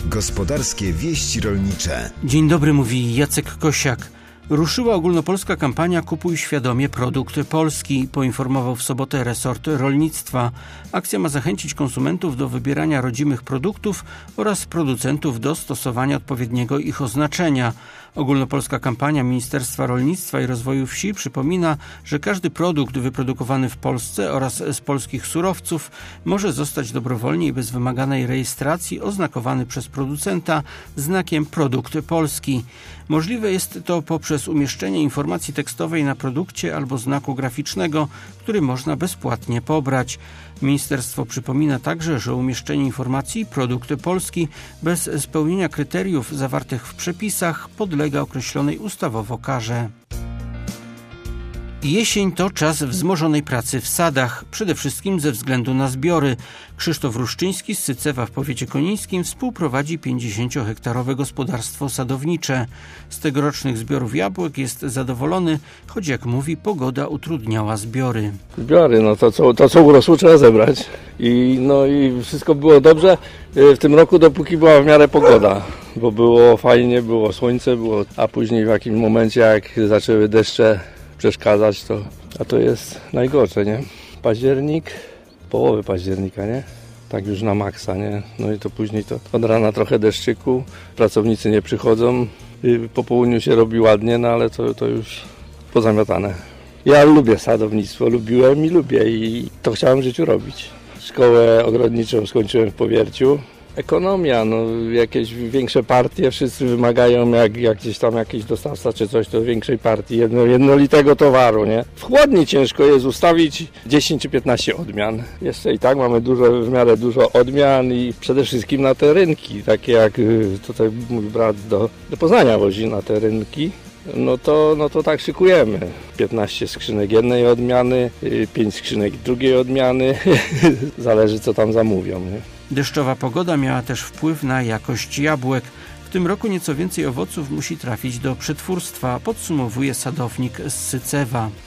Gospodarskie wieści rolnicze. Dzień dobry, mówi Jacek Kosiak. Ruszyła ogólnopolska kampania Kupuj świadomie produkt polski, poinformował w sobotę resort rolnictwa. Akcja ma zachęcić konsumentów do wybierania rodzimych produktów oraz producentów do stosowania odpowiedniego ich oznaczenia. Ogólnopolska kampania Ministerstwa Rolnictwa i Rozwoju Wsi przypomina, że każdy produkt wyprodukowany w Polsce oraz z polskich surowców może zostać dobrowolnie i bez wymaganej rejestracji oznakowany przez producenta znakiem produkt polski. Możliwe jest to poprzez umieszczenie informacji tekstowej na produkcie albo znaku graficznego, który można bezpłatnie pobrać. Ministerstwo przypomina także, że umieszczenie informacji produkt polski bez spełnienia kryteriów zawartych w przepisach podlega określonej ustawowo karze. Jesień to czas wzmożonej pracy w sadach, przede wszystkim ze względu na zbiory. Krzysztof Ruszczyński z Sycewa w powiecie konińskim współprowadzi 50-hektarowe gospodarstwo sadownicze. Z tegorocznych zbiorów jabłek jest zadowolony, choć jak mówi, pogoda utrudniała zbiory. Zbiory, to co urosło trzeba zebrać i wszystko było dobrze w tym roku, dopóki była w miarę pogoda, bo było fajnie, było słońce, a później w jakimś momencie jak zaczęły deszcze przeszkadzać, to jest najgorsze, nie? Październik, połowy października, nie? Tak już na maksa, nie? No i to później to od rana trochę deszczyku, pracownicy nie przychodzą, po południu się robi ładnie, no ale to już pozamiatane. Ja lubię sadownictwo, lubiłem i lubię i to chciałem w życiu robić. Szkołę ogrodniczą skończyłem w Powierciu. Ekonomia, jakieś większe partie, wszyscy wymagają, jak gdzieś tam jakiś dostawca czy coś, to większej partii, jednolitego towaru, nie? W chłodni ciężko jest ustawić 10 czy 15 odmian. Jeszcze i tak mamy w miarę dużo odmian i przede wszystkim na te rynki, takie jak tutaj mój brat do Poznania wozi na te rynki. No to tak szykujemy. 15 skrzynek jednej odmiany, 5 skrzynek drugiej odmiany, zależy co tam zamówią, nie? Deszczowa pogoda miała też wpływ na jakość jabłek. W tym roku nieco więcej owoców musi trafić do przetwórstwa, podsumowuje sadownik z Sycewa.